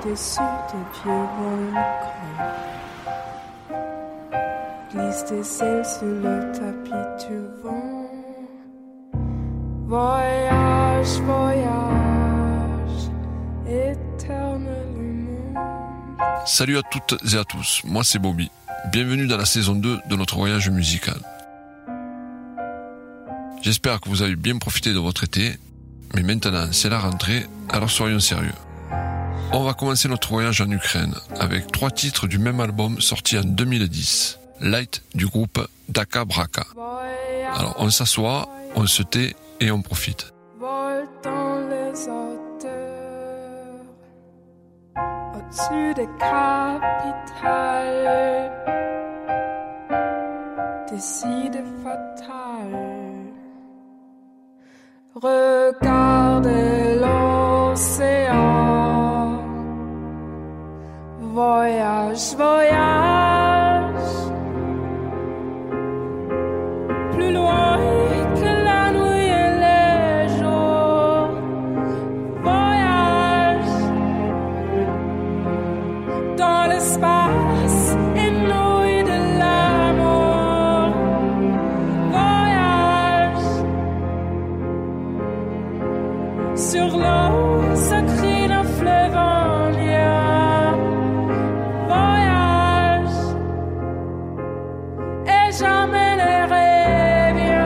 Dessus des vieux volcans, glisse tes ailes sur le tapis du vent. Voyage, voyage, éternellement. Salut à toutes et à tous, moi c'est Bobby. Bienvenue dans la saison 2 de notre voyage musical. J'espère que vous avez bien profité de votre été, mais maintenant c'est la rentrée, alors soyons sérieux. On va commencer notre voyage en Ukraine avec 3 titres du même album sorti en 2010, Light du groupe Daka Braka. Alors on s'assoit, on se tait et on profite. Vole dans les hauteurs, au-dessus des capitales, décide fatale. Regardez l'océan, voyage, voyage, plus loin que la nuit et les jours. Voyage dans l'espace inouï de l'amour. Voyage sur l'eau sacrée d'un fleuve indien. Voyage et jamais ne revient.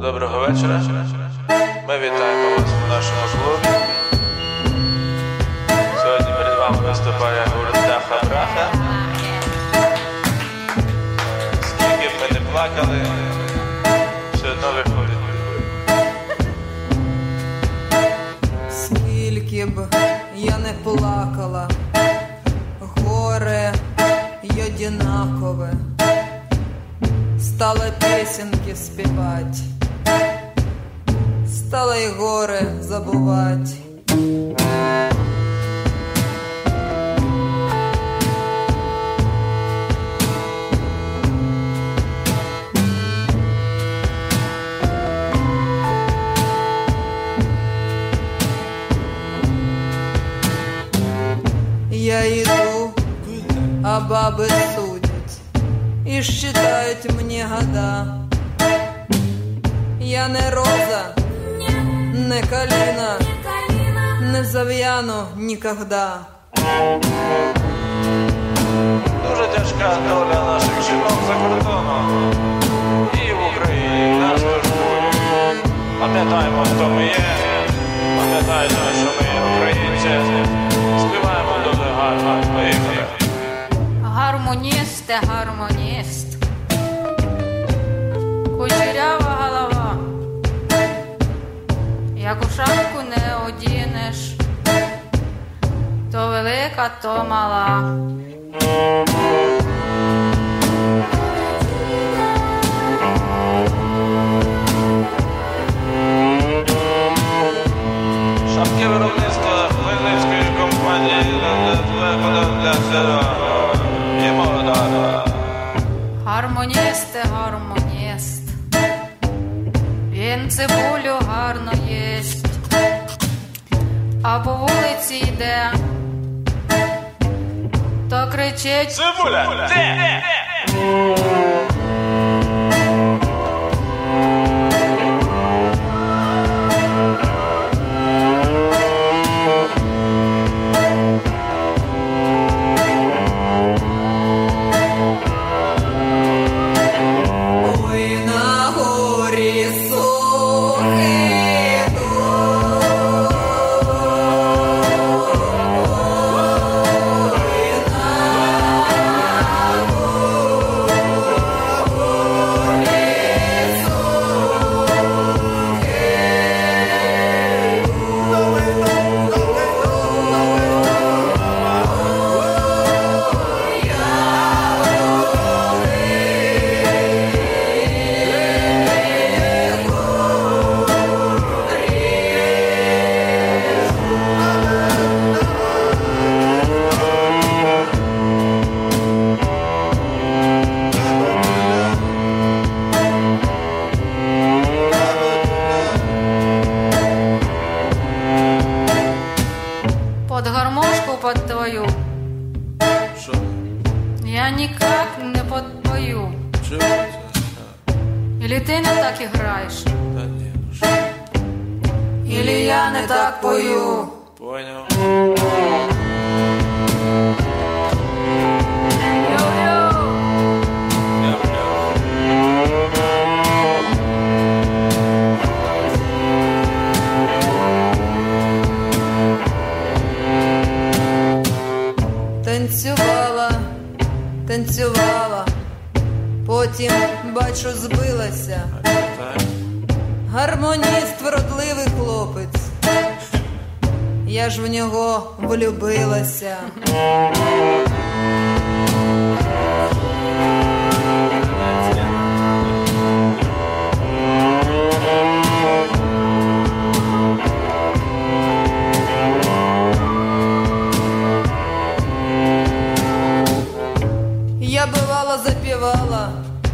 Доброго вечора. Ми вітаємо вас в нашому клубі. Сьогодні перед вами виступає гурт Даха Браха. Скільки б ми не плакали, все одно виходить. Скільки б я не плакала, горе й одинакове, стала песенки співать, стала й горе забувать. Я иду, а бабы судят и считают мне года. Я не роза, не калина, не зав'яну никогда. Дуже тяжка доля наших жінок за кордоном. І в Україні нас турбує. Пам'ятаємо, хто ми є. Пам'ятаємо, що ми українці. Співаємо дуже гарно. Поїхали. Гармоністе, гармоніст, кучерява голова, як у шапку не одінеш, то велика, то мала. Шапки виробництва Хмельницької компанії є молода. Гармоністе, гармоніст, він цибулю гарно їсть, а по вулиці йде, то кричить: Цибуля! Де? Ой, на горі сухий дух, ой, на горі под гармошку под твою. Що? Я никак не подпою. Чого це? Или ти не так і граєш, Та ні, ну що? или я не так пою. Поняв. Йо-йо! танцювала, танцювала, потім, бачу, збилася. Так. Гармоніст, вродливий хлопець, я ж в нього влюбилася. Я бывала запевала,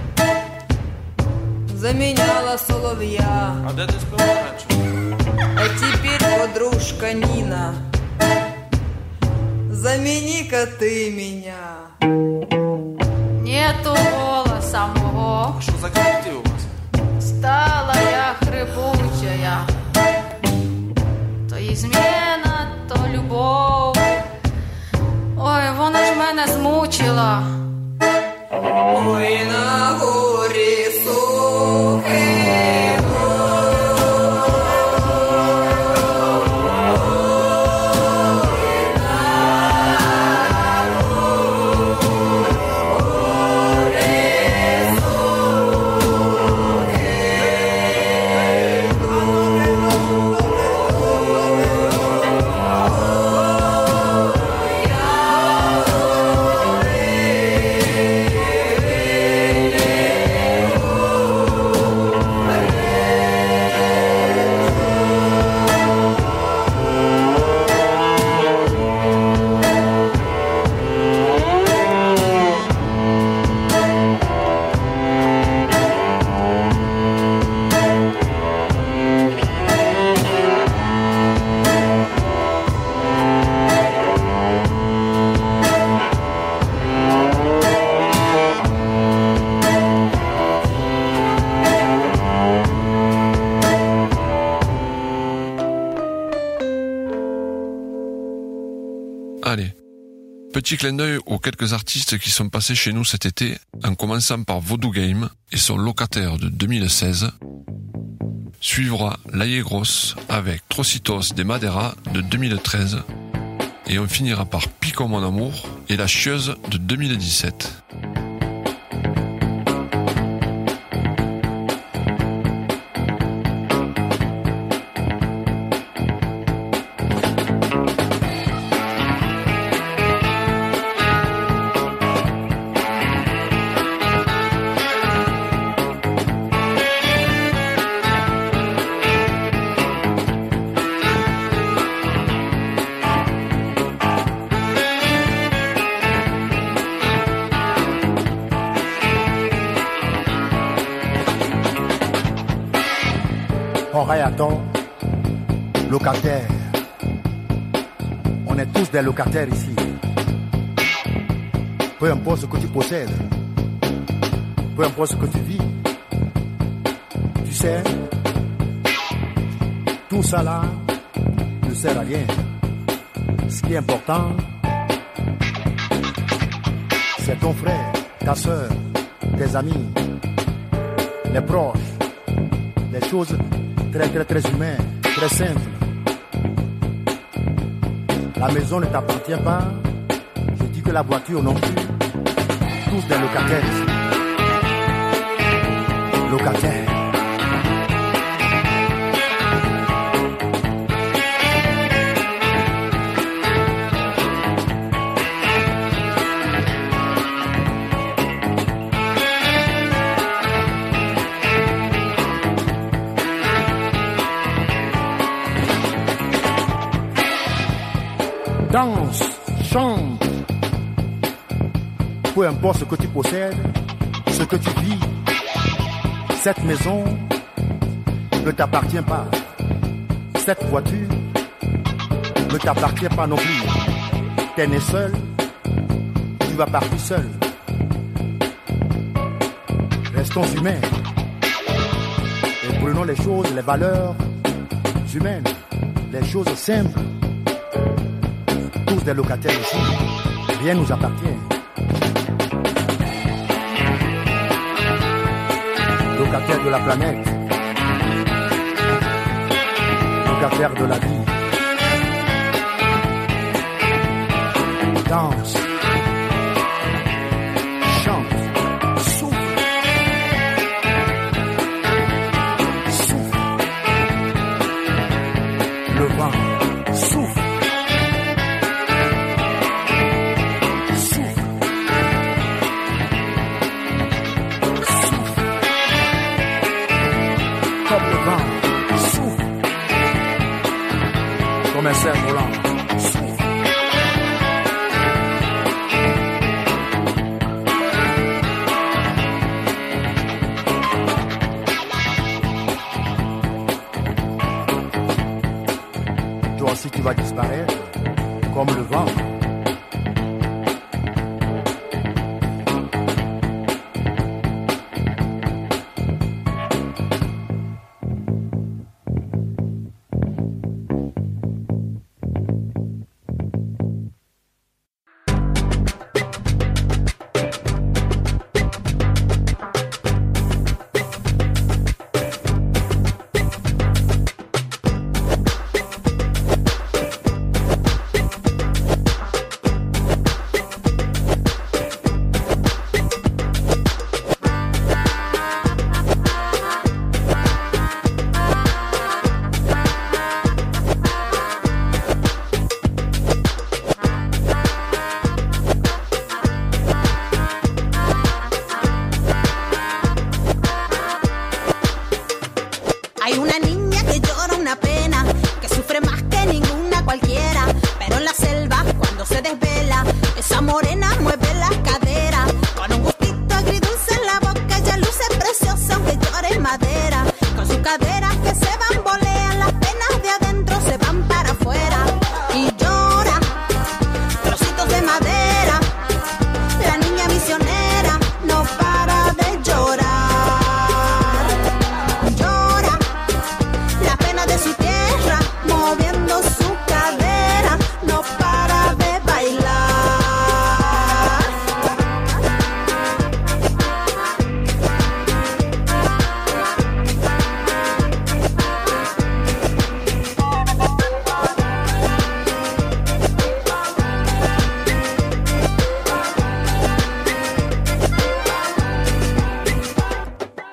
заменяла соловья, А де ти співала раніше? а теперь подружка Нина, замени-ка ты меня. Нету голоса мого, Що за колектив у вас? стала я хрипучая. То измена, то любов. Ой, вона ж мене змучила. Ой, на горі сухий дух. Petit clin d'œil aux quelques artistes qui sont passés chez nous cet été, en commençant par Voodoo Game et son locataire de 2016. Suivra Laie Grosse avec Trocitos de Madera de 2013. Et on finira par Pico Mon Amour et La Chieuse de 2017. Rayaton, locataire. On est tous des locataires ici. Peu importe ce que tu possèdes, peu importe ce que tu vis, tu sais, tout ça là ne sert à rien. Ce qui est important, c'est ton frère, ta soeur, tes amis, les proches, les choses très humain, très simple. La maison ne t'appartient pas, je dis que la voiture non plus. Tous des locataires ici. Locataires. Danse, chante, peu importe ce que tu possèdes, ce que tu vis, cette maison ne t'appartient pas. Cette voiture ne t'appartient pas non plus. T'es né seul, tu vas partir seul. Restons humains et prenons les choses, les valeurs humaines, les choses simples. Tous des locataires ici, rien nous appartient. Locataires de la planète, locataires de la vie. Danse, chante, souffle, souffle. Le vent souffle. Comme un cerf-volant, souffle. Toi aussi tu vas disparaître, comme le vent.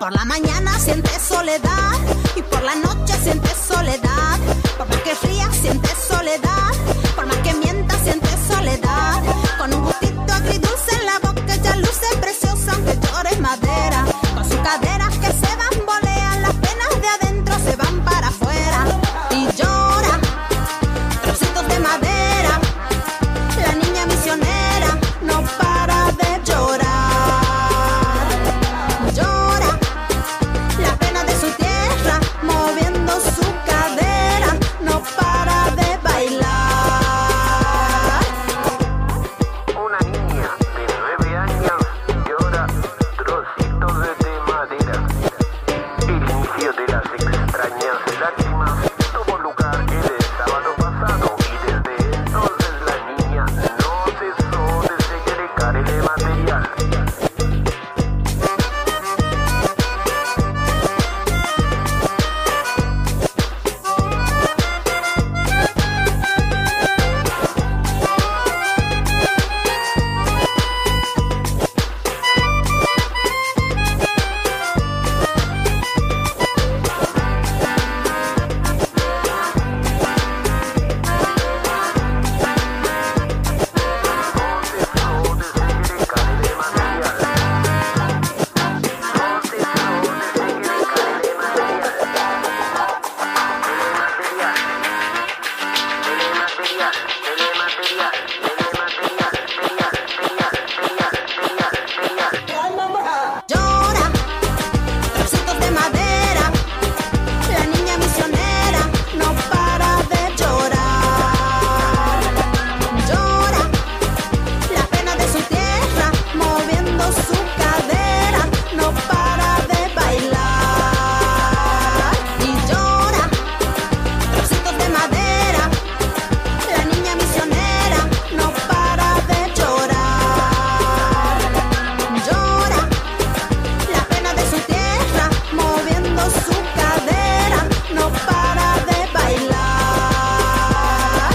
Por la mañana sientes soledad y por la noche sientes soledad. Por más que rías sientes soledad, por más que mientas sientes soledad. Con un gustito agridulce en la boca ella luce preciosa aunque llores madera. Con sus caderas que se bambolean, las penas de adentro se van para afuera. Y llora, trocitos de madera. La niña misionera no para de llorar. Llora la pena de su tierra, moviendo su cadera, no para de bailar. Una niña de 9 años llora trocitos de madera. El inicio de las extrañas lágrimas tuvo lugar el sábado pasado y desde entonces la niña no cesó de segregar el material. Llora, trocitos de madera. La niña misionera no para de llorar. Llora la pena de su tierra, moviendo su cadera, no para de bailar. Y llora, trocitos de madera. La niña misionera no para de llorar. Llora la pena de su tierra, moviendo su cadera, no para de bailar.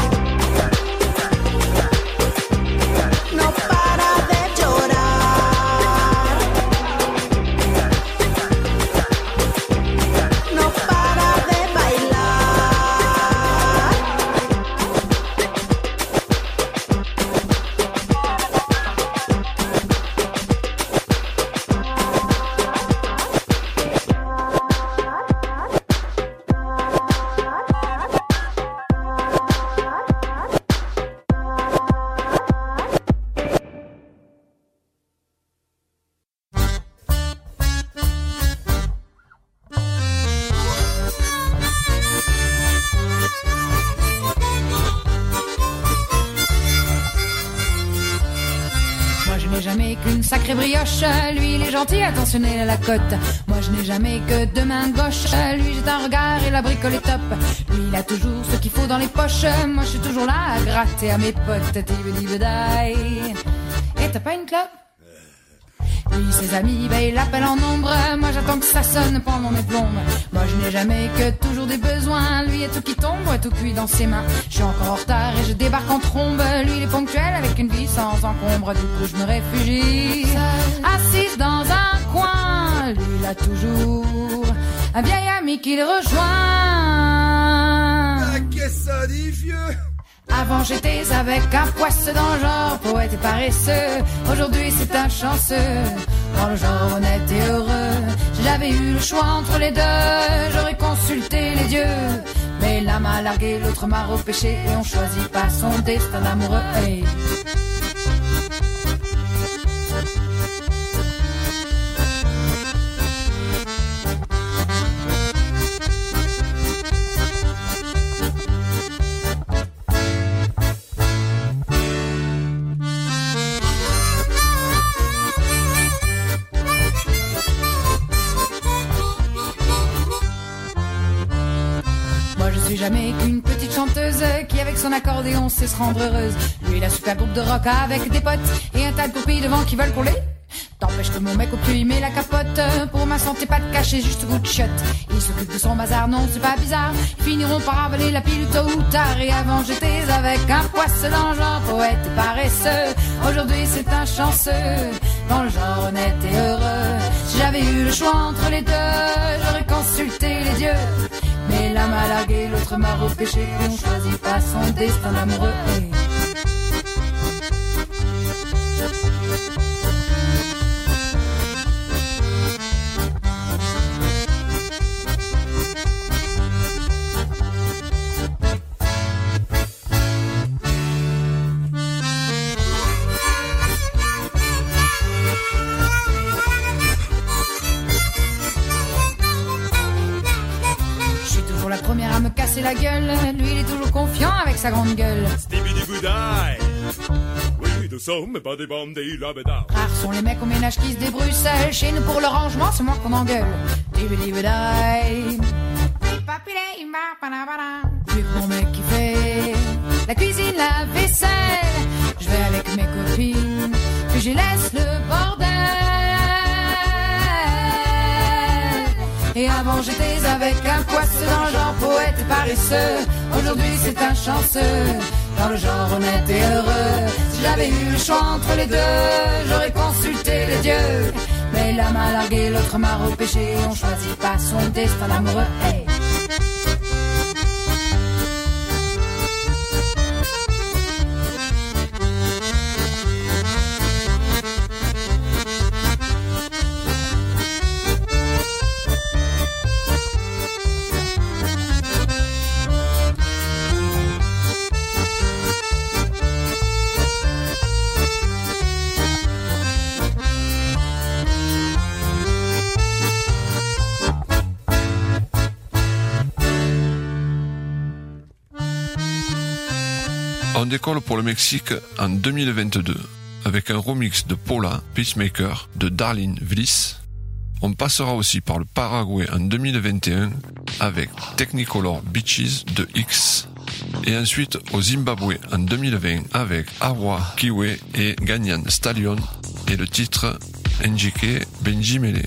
No para de llorar. No para de bailar. Moi je n'ai jamais qu'une sacrée brioche, lui il est gentil, attentionné à la cote. Moi je n'ai jamais que deux mains gauches, lui j'ai un regard et la bricole est top. Lui il a toujours ce qu'il faut dans les poches, moi je suis toujours là à gratter à mes potes. Tibidibidai. Et t'as pas une clope? Lui, ses amis, il l'appelle en nombre. Moi, j'attends que ça sonne pendant mes plombes. Moi, je n'ai jamais que toujours des besoins. Lui, est tout qui tombe, est tout cuit dans ses mains. Je suis encore en retard et je débarque en trombe. Lui, il est ponctuel avec une vie sans encombre. Du coup, je me réfugie, assise dans un coin. Lui, il a toujours un vieil ami qui le rejoint. Ah, qu'est-ce que ça dit, vieux? Avant j'étais avec un poisseux dans le genre poète et paresseux. Aujourd'hui c'est un chanceux dans le genre honnête et heureux. Si j'avais eu le choix entre les deux, j'aurais consulté les dieux. Mais l'un m'a largué, l'autre m'a repêché, et on choisit pas son destin d'amoureux. Hey. Jamais qu'une petite chanteuse qui avec son accordéon sait se rendre heureuse. Lui il a super groupe de rock avec des potes et un tas de copies devant qui veulent qu'on les t'empêche que mon mec au pieu il met la capote. Pour ma santé pas de cachet, juste coup de shot. Il s'occupe de son bazar, non c'est pas bizarre. Ils finiront par avaler la pile tôt ou tard. Et avant j'étais avec un poisseux dans le genre poète et paresseux. Aujourd'hui c'est un chanceux dans le genre honnête et heureux. Si j'avais eu le choix entre les deux, j'aurais consulté les dieux. Mais l'un m'a largué, l'autre m'a repêché, qu'on choisit pas son destin d'amoureux. La première à me casser la gueule, lui il est toujours confiant avec sa grande gueule. Oui, nous sommes pas des bandits là-bas. Rares sont les mecs au ménage qui se débrouillent seuls. Chez nous pour le rangement, c'est moi qu'on engueule. Vu que mon mec qui fait la cuisine, la vaisselle, je vais avec mes copines, puis j'y laisse le bordel. Et avant j'étais avec un poisseux dans le genre poète et paresseux. Aujourd'hui c'est un chanceux, dans le genre honnête et heureux. Si j'avais eu le choix entre les deux, j'aurais consulté les dieux. Mais l'un m'a largué, l'autre m'a repêché, on choisit pas son destin d'amoureux. Hey. On décolle pour le Mexique en 2022 avec un remix de Paula Peacemaker de Darlene Vliss. On passera aussi par le Paraguay en 2021 avec Technicolor Beaches de X. Et ensuite au Zimbabwe en 2020 avec Awa Kiwe et Ganyan Stallion et le titre Njike Benjimele.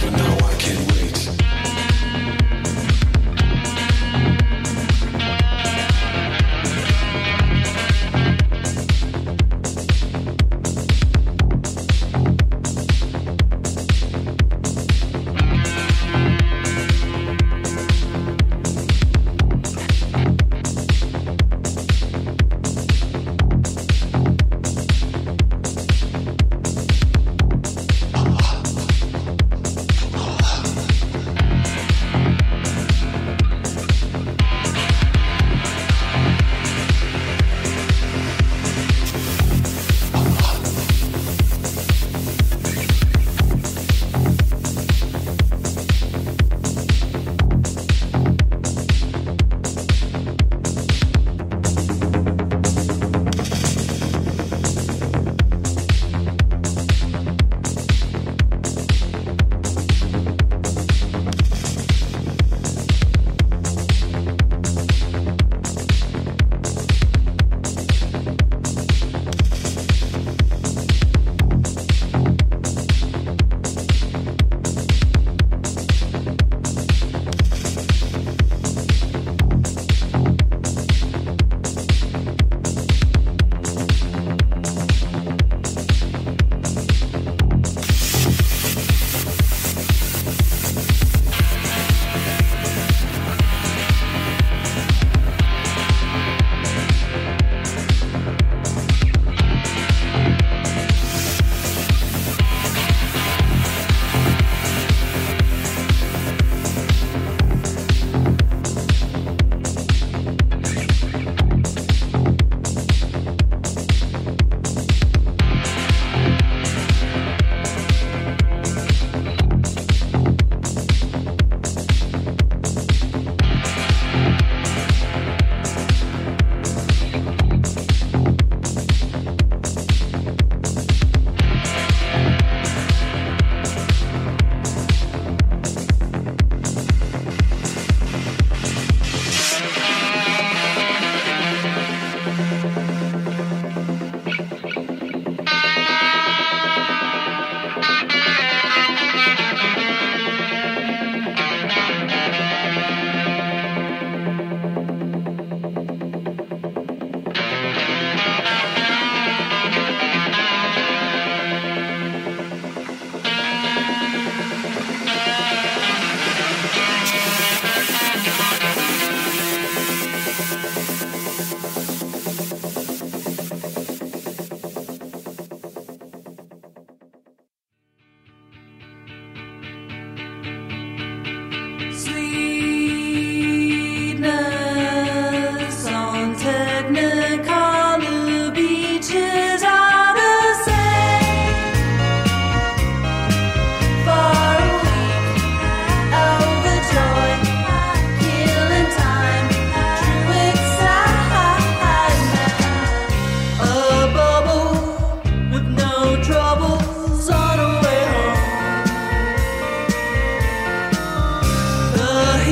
The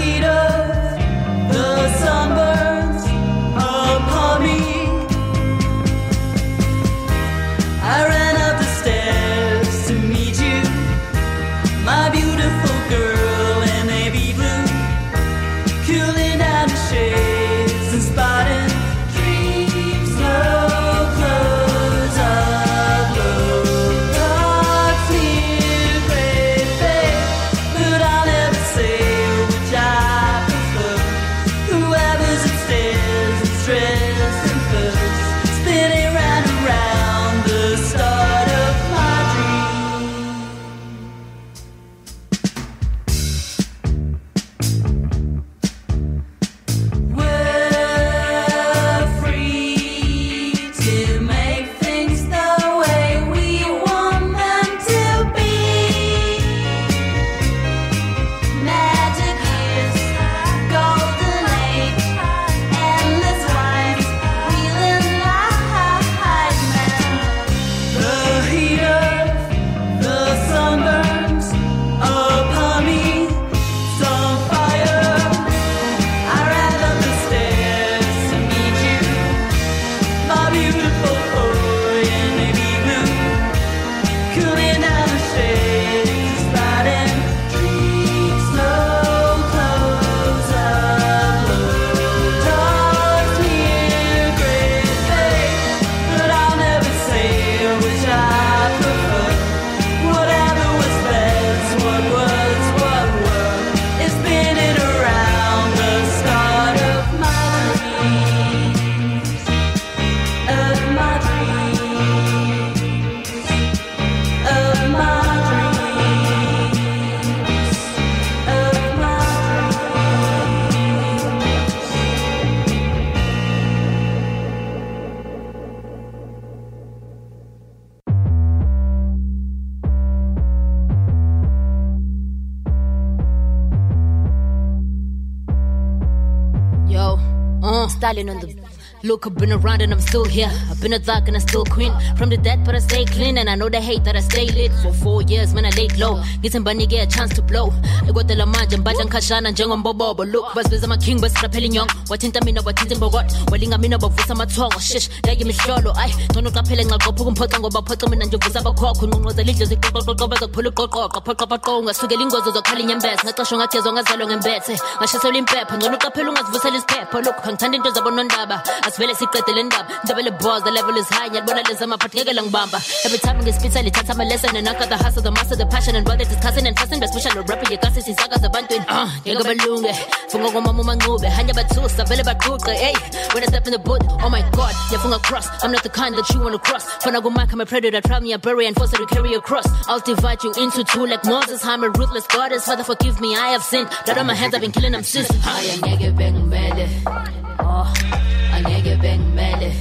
styling on the look. I've been around and I'm still here. I've been a thug and I'm still queen. From the dead but I stay clean. And I know they hate that I stay lit. For 4 years man I laid low. Getting bunny get a chance to blow. I got the lamanja mbanja nkashana njengo mbobo. But look basbiza my king but strapping nyong. Watinta mina watinta mbogot. Walinga mina bavusa matongo. Shish dagi mihlolo. Ay nono kaphele ngaqopha kumphoqa ngoba phoqa mina nje vusa bakhokho. Nqonqoza lidle ziqoqoqoqo bazophula uqoqoqa. Phoqa ngasukela ingozo zokhala inyembese. Ngaqashwa ngagezwa ngazalwa ngembethe. Ngashisela impepha. Ngcono qaphela ungazivusela isiphepha. Look ngithanda into zabo nondaba. Asivele siqedele ndaba. Ndabele boss the level is high. Ngiyabona lezi amaphathi ngeke langibamba. Every time ngespitsa lithatha ama lesson and I got the hustle, the master, the passion and brother discussing and fussing. Especially rapper yekasi sisaka zabantwini. Ngeke balunge. Funga ngomama mangube. Hanya bathusa vele baquqe. Hey, when I step in the booth, oh my god, yafunga cross. I'm not the kind that you wanna cross. Fana go mark, I'm a predator, try me a bury and force her to carry a cross. I'll divide you into two like Moses. I'm a ruthless goddess. Father forgive me, I have sinned. Blood on my hands, I've been killing them since. I ngeke bengimele. Oh, angeke bengimele.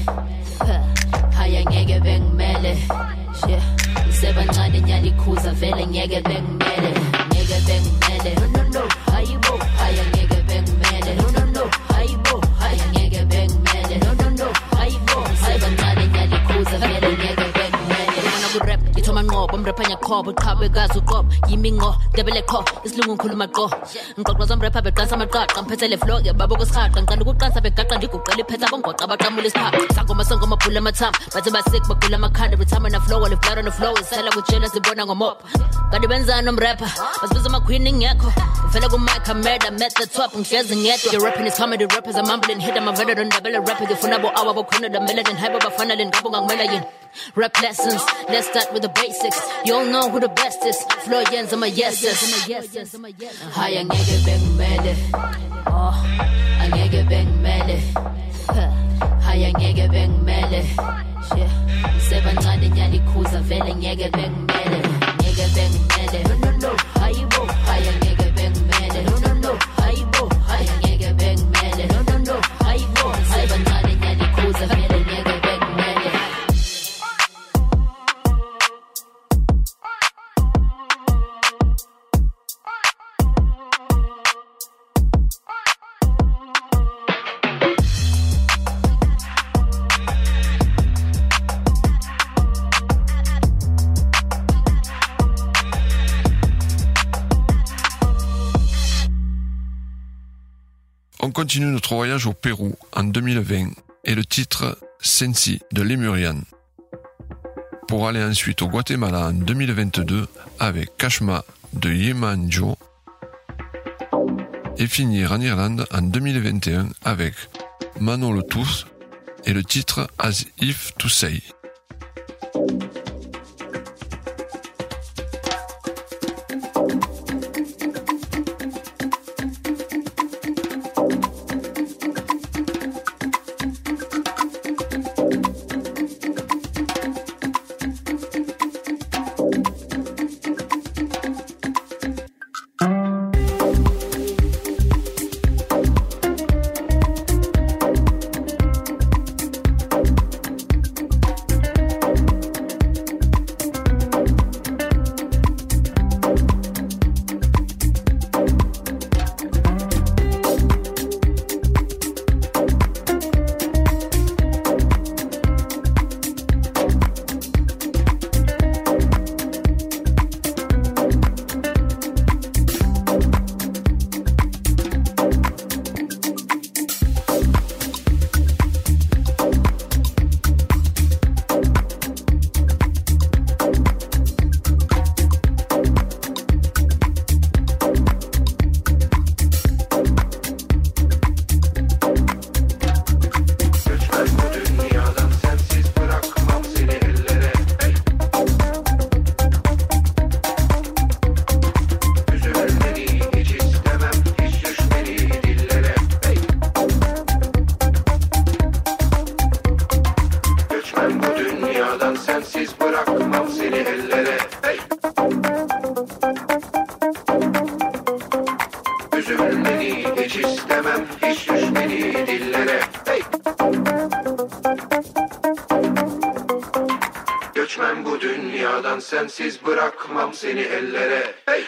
Haya ngeke bengimele. Yeah, sebancane nyalikhuza vele ngeke bengimele. Ngeke bengimele. No no, hayibo. Haya ngeke bengimele. No no, hayibo. Haya ngeke bengimele. No no, hayibo. Sebancane nyalikhuza vele ngeke bengimele. Rap ithoma ngoba umraphanya khobo qhabe gazi uqobo yimi ngo debele kho isilungu ngikhuluma qo ngiqoqo zam rapper beqansa amaqaqa ngiphethe le flow yababo kushaqa ngiqanda ukuqansa begaqa ndiguqela iphetha bongoqa abaqamula isiphapha sakoma sengoma phula amathamba bathi basick bagula amakhanda every time I flow all blood on the flow isela kujela sibona ngomopa kanti benzani umrapper basibiza ama queen ngekho uvela ku mic I met the top ngihlezi ngedwa your rapping is comedy rappers I'm mumbling hit I'm a veteran double rapper ngifuna bo hour bokhona the melody hype bafana le ngabo ngangimela yini rap lessons, let's start with the basics. You all know who the best is. Flow Jens, I'm a yes. Haya ngeke bengimele. Oh, angeke bengimele. Haya ngeke bengimele. Sebancane nyalikhuza vele ngeke bengimele. Ngeke bengimele. No, hayibo. Haya ngeke bengimele. No, hayibo. Haya ngeke bengimele. No, hayibo. Sebancane nyalikhuza vele ngeke bengimele. On continue notre voyage au Pérou en 2020 et le titre Sensi de Lemurian. Pour aller ensuite au Guatemala en 2022 avec Kashma de Yemanjo et finir en Irlande en 2021 avec Manolo Tooth et le titre As If To Say. Göçmem bu dünyadan sensiz bırakmam seni ellere. Hey!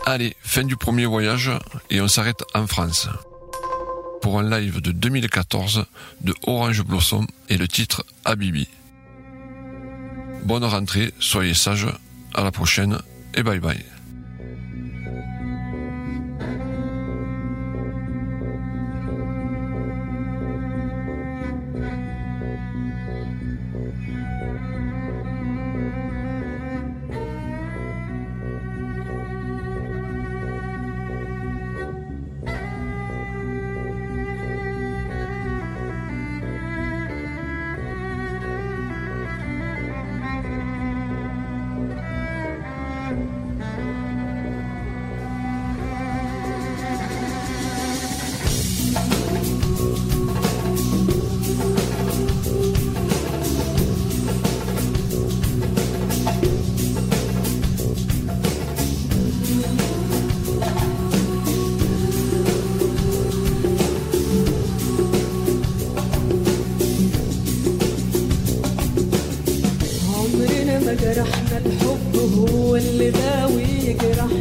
Allez, fin du premier voyage et on s'arrête en France pour un live de 2014 de Orange Blossom et le titre Habibi. Bonne rentrée, soyez sages, à la prochaine et bye bye. جرحنا الحب هو اللي غاوي يجرح.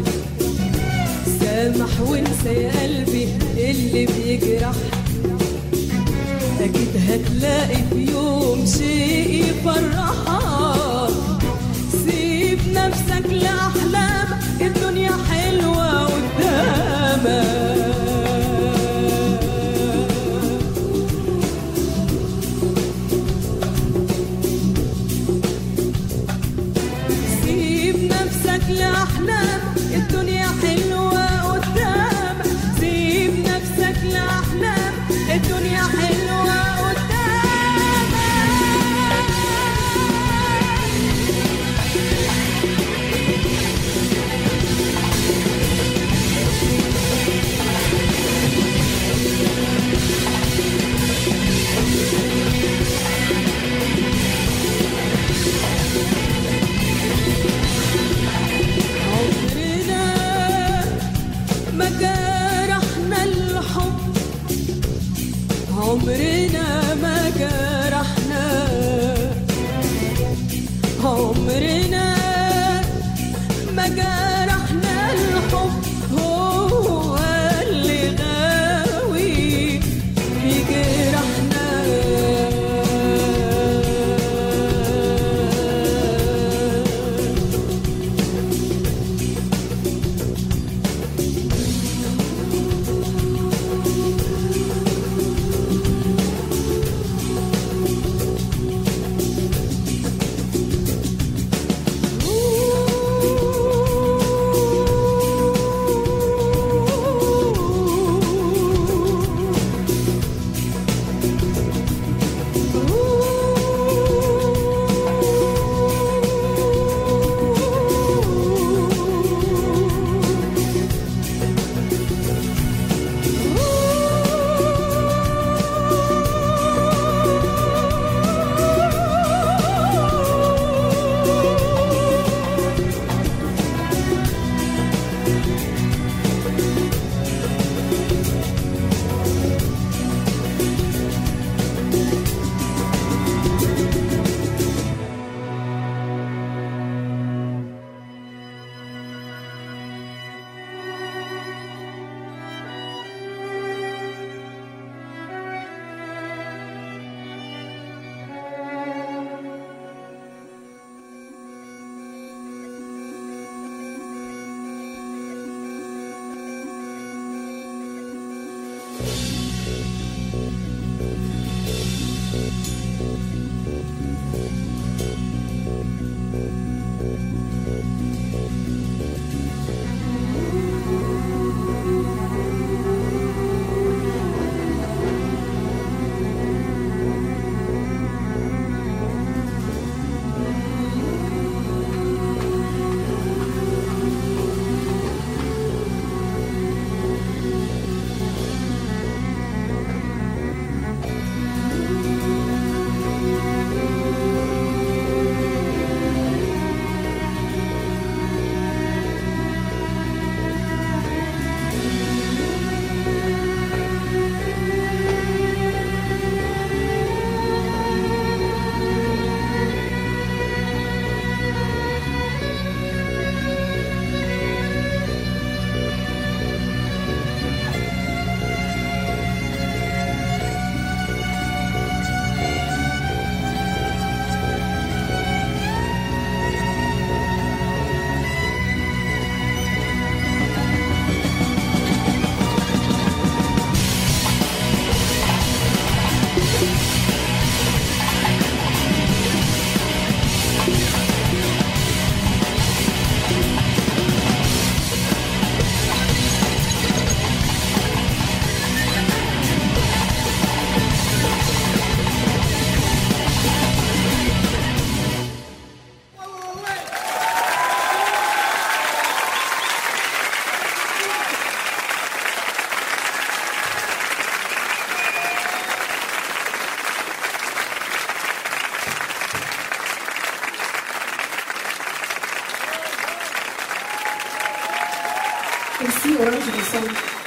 سامح وانسى يا قلبي اللي بيجرح. اكيد هتلاقي في يوم شيء يفرحك. سيب نفسك لاحلامك، الدنيا حلوه قدامك. لأحلام الدنيا حلوة قدامك. سيب نفسك لأحلام الدنيا حلوة عمرنا ما جرحنا. عمرنا ما جرحنا. الحب هو اللي غاوي يجرحنا. Merci Orange du Son.